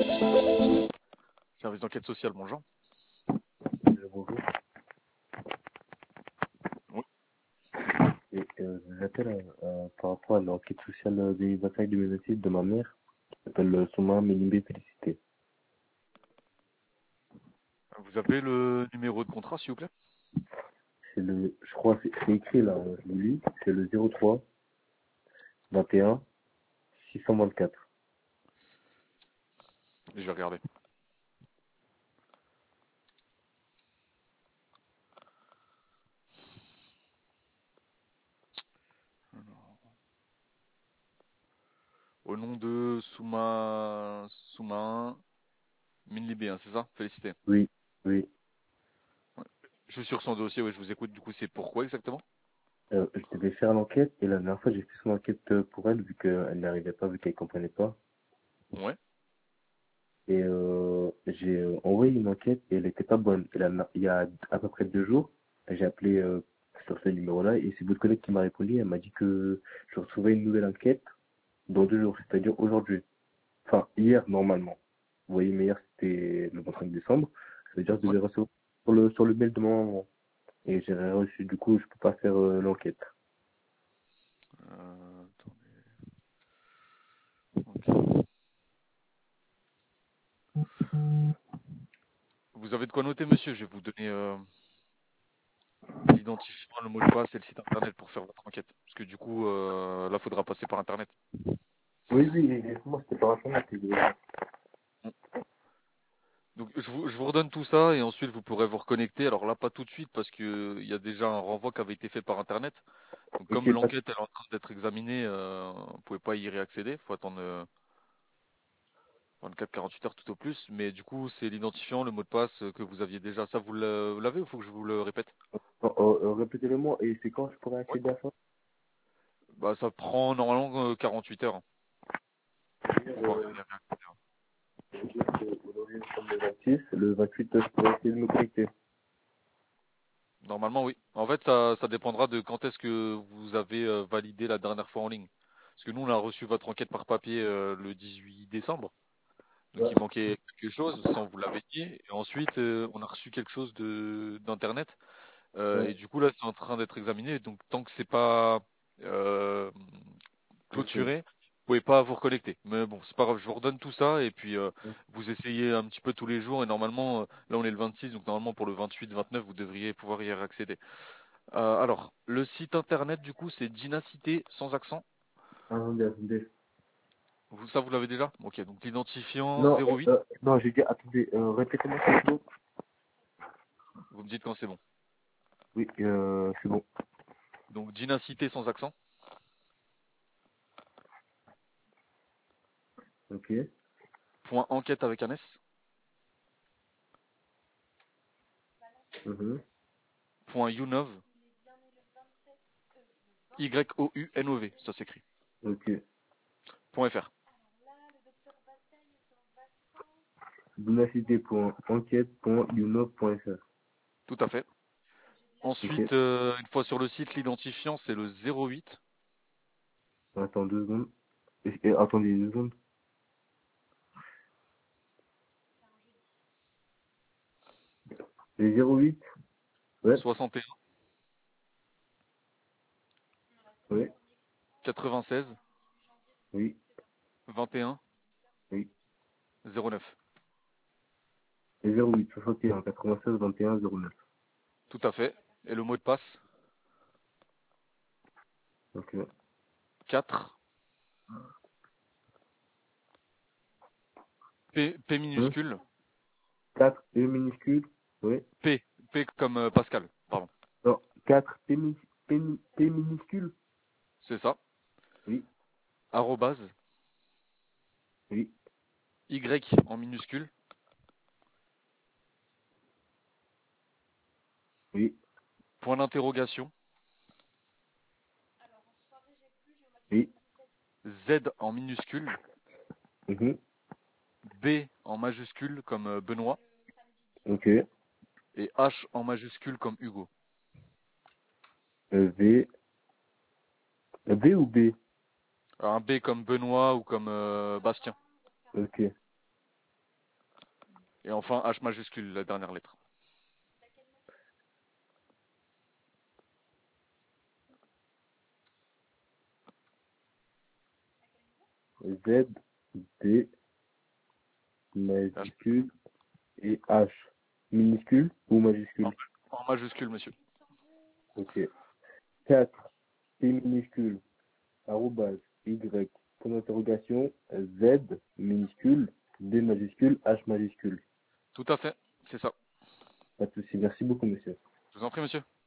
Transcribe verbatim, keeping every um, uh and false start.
Service d'enquête sociale, bonjour. Euh, bonjour. Oui. Et, euh, je vous appelle euh, euh, par rapport à l'enquête sociale euh, des batailles de ménocide de ma mère, qui s'appelle euh, Souma Mélimbé Félicité. Vous avez le numéro de contrat, s'il vous plaît? C'est le, je crois, c'est c'est écrit là, euh, je le lis, c'est le zéro trois vingt et un six cent vingt-quatre. Je vais regarder. Au nom de Souma... Souma Minlibé, hein, c'est ça? Félicité. Oui, oui. Je suis sur son dossier, ouais, je vous écoute. Du coup, c'est pourquoi exactement? Euh, je devais faire l'enquête et la dernière fois j'ai fait son enquête euh, pour elle vu qu'elle n'arrivait pas, vu qu'elle comprenait pas. Ouais. Et euh, j'ai euh, envoyé une enquête et elle était pas bonne. Et là, il y a à peu près deux jours, j'ai appelé euh, sur ce numéro-là et c'est votre collègue qui m'a répondu. Elle m'a dit que je recevais une nouvelle enquête dans deux jours, c'est-à-dire aujourd'hui. Enfin, hier, normalement. Vous voyez, mais hier, c'était le vingt-cinq décembre. Ça veut dire que je Ouais. devais recevoir sur le, sur le mail de ma maman. Et j'ai rien reçu, du coup, je peux pas faire euh, l'enquête. Euh, attendez. Ok. Vous avez de quoi noter, monsieur? Je vais vous donner euh, l'identifiant, le mot de passe et le site internet pour faire votre enquête. Parce que du coup, euh, là, faudra passer par internet. Oui, oui, exactement, c'était par internet. Donc je vous, je vous redonne tout ça et ensuite vous pourrez vous reconnecter. Alors là, pas tout de suite parce que il y a déjà un renvoi qui avait été fait par internet. Donc comme Ok, pas... l'enquête elle est en train d'être examinée, euh, vous pouvez pas y réaccéder. Faut attendre euh, vingt-quatre à quarante-huit heures tout au plus. Mais du coup, c'est l'identifiant, le mot de passe euh, que vous aviez déjà. Ça, vous le- vous l'avez ou faut que je vous le répète? Oh, oh, euh, répétez-le moi, et c'est quand je pourrais Ouais. accéder à ça? Bah ça prend normalement euh, quarante-huit heures, hein, pour pouvoir y Euh, réaccéder, hein. Aujourd'hui, nous sommes le vingt-six, le vingt-huit, je pourrais essayer de me connecter. Normalement, oui. En fait, ça, ça dépendra de quand est-ce que vous avez euh, validé la dernière fois en ligne. Parce que nous, on a reçu votre enquête par papier euh, le dix-huit décembre. Donc Ouais. il manquait quelque chose, sans vous l'avez dit. Et ensuite, euh, on a reçu quelque chose de d'internet. Euh, Ouais. et du coup là, c'est en train d'être examiné. Donc tant que c'est pas euh, Ok. clôturé, vous pouvez pas vous reconnecter. Mais bon, c'est pas grave. Je vous redonne tout ça et puis euh, vous essayez un petit peu tous les jours. Et normalement, euh, là on est le vingt-six, donc normalement pour le vingt-huit, vingt-neuf, vous devriez pouvoir y accéder. Euh, alors, le site internet du coup, c'est Dinacité sans accent. Attendez, attendez. Vous, ça, vous l'avez déjà? Ok, donc l'identifiant Non, euh, zéro huit. euh, non, j'ai dit, attendez, euh, répétez-moi s'il vous plaît. Vous me dites quand c'est bon. Oui, euh, c'est bon. Donc Dinacité sans accent. Ok. Point enquête avec un S. Mhm. Point younov. Y O U N O V, ça s'écrit. Ok. Point F R. Dinacité point enquête point younov point f r. Tout à fait. Ok. Ensuite, euh, une fois sur le site, l'identifiant, c'est le zéro huit. Attends deux secondes. Et- et attendez deux secondes. Les zéro huit. Ouais. soixante et un. Oui. quatre-vingt-seize. Oui. vingt et un. Oui. zéro neuf. Les zéro huit soixante et un quatre-vingt-seize vingt et un zéro neuf. Tout à fait. Et le mot de passe, Ok. quatre. P, P Hein? minuscule. quatre E minuscule. Oui. P. P comme euh, Pascal. Pardon. Non. quatre P, mi- P, mi- P minuscule. C'est ça. Oui. Arrobase. Oui. Y en minuscule. Oui. Point d'interrogation. Oui. Z en minuscule. Mhm. B en majuscule comme euh, Benoît. Ok. Et H en majuscule comme Hugo. Euh, V. Euh, B ou B? Un B comme Benoît ou comme euh, Bastien. Ok. Et enfin, H majuscule, la dernière lettre. Z, D, H majuscule et H. Minuscule ou en, majuscule? en majuscule, monsieur. Ok. quatre, P minuscule, arrobase, Y, point d'interrogation, Z, minuscule, D majuscule, H majuscule. Tout à fait, c'est ça. Pas de souci. Merci beaucoup, monsieur. Je vous en prie, monsieur.